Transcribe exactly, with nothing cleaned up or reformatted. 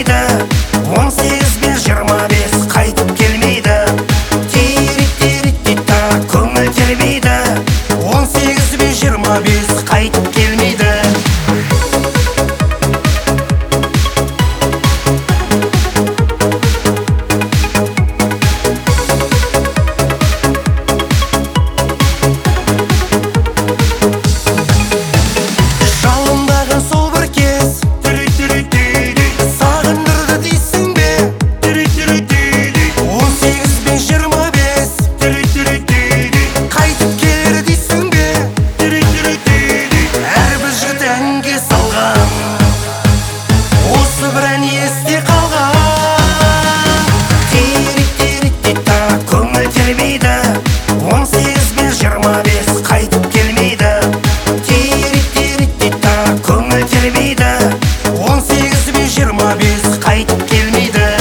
келмейді. Он сегіз бен жиырма бес қайтып келмейді. Тирит-тирит-тита көңіл тербейді. Он сегіз бен жиырма бес қайтып келмейді. Есте қалған тирит-тирит-тита көңіл тербейді. Он сегіз бен жиырма бес қайтып келмейді. Тирит-тирит-тита көңіл тербейді. Он сегіз бен жиырма бес қайтып келмейді.